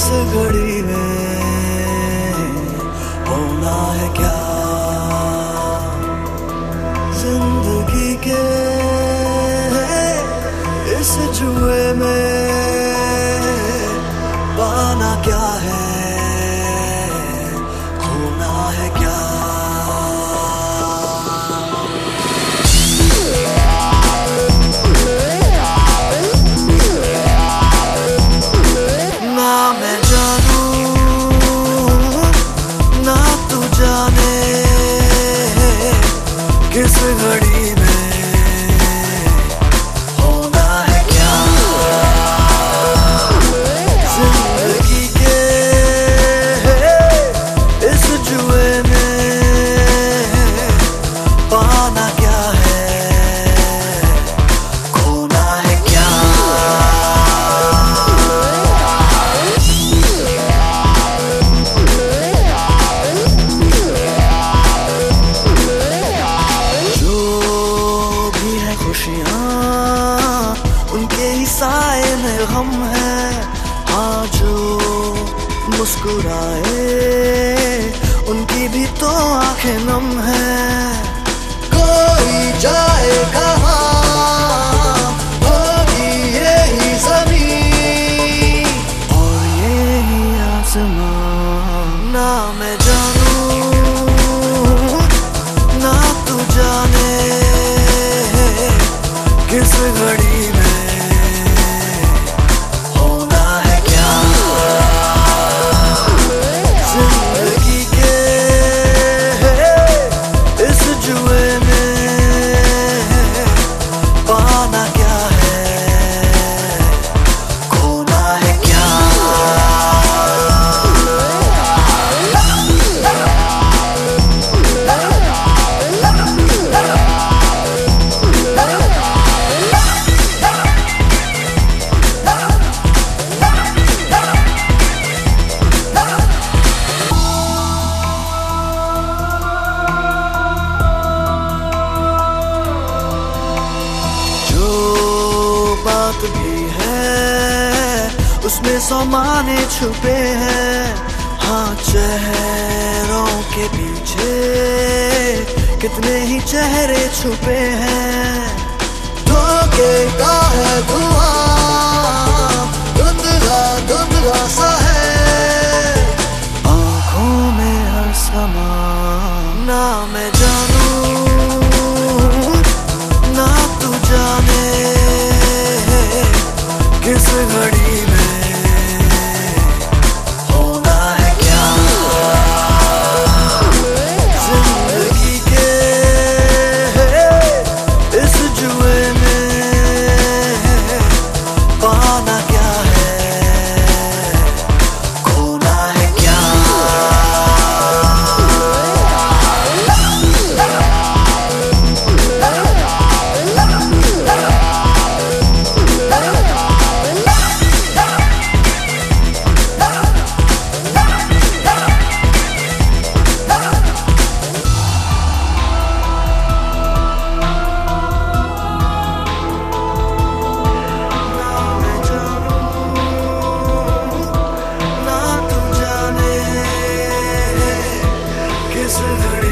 किस घड़ी में होना है क्या, जिंदगी के इस जुए में पाना क्या है, होना है क्या। ना मैं जानूं ना तू जाने किस घड़ी में होना है क्या, जिंदगी के इस जुए में पाना क्या है, खोना है क्या। खुशियाँ उनके ही साए में गम है, हाँ जो मुस्कुराए उनकी भी तो आंखें नम है। कोई जाए कहाँ होगी यही ज़मीन और यही आसमां, ना मैं जानूं ना तू जाने किस घड़ी में होना है क्या, जिंदगी के इस जुए में पाना क्या है, खोना है क्या। बात भी है उसमें सौ माने छुपे हैं, हाँ चेहरों के पीछे कितने ही चेहरे छुपे हैं। धोखे का है धुआं धुंधला धुंधला सा है आँखों में हर समा, ना मैं जानूं ना तू जाने किस घड़ी में होना है क्या, जिंदगी के इस जुए में पाना क्या है, खोना है क्या। किस घड़ी